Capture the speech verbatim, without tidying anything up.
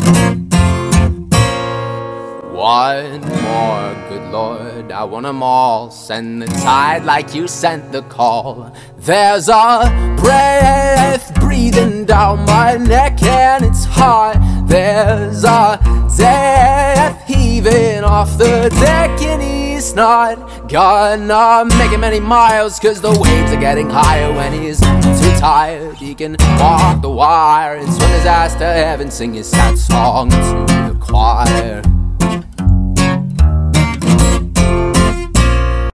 One more, good Lord, I want 'em all. Send the tide like you sent the call. There's a breath breathing down my neck and it's hot. There's a death heaving off the deck and he's not gonna make it many miles, cause the waves are getting higher. When he's too tired, he can walk the wire and swim his ass to heaven, sing his sad song to the choir.